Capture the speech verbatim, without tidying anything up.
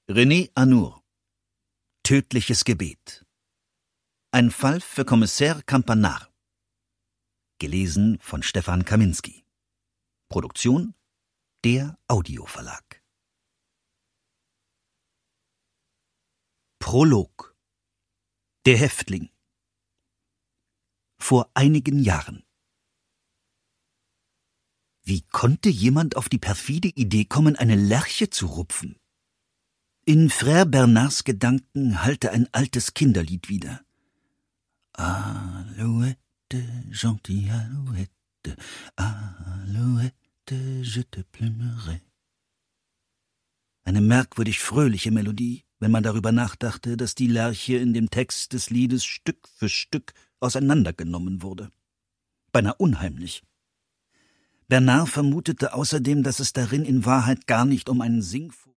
René Annour. Tödliches Gebet. Ein Fall für Kommissär Campanar. Gelesen von Stefan Kaminski. Produktion der Audioverlag. Prolog. Der Häftling. Vor einigen Jahren. Wie konnte jemand auf die perfide Idee kommen, eine Lerche zu rupfen? In Frère Bernards Gedanken hallte ein altes Kinderlied wieder. Alouette, gentille Alouette, Alouette, je te plumerai. Eine merkwürdig fröhliche Melodie, wenn man darüber nachdachte, dass die Lerche in dem Text des Liedes Stück für Stück auseinandergenommen wurde. Beinahe unheimlich. Bernard vermutete außerdem, dass es darin in Wahrheit gar nicht um einen Singvogel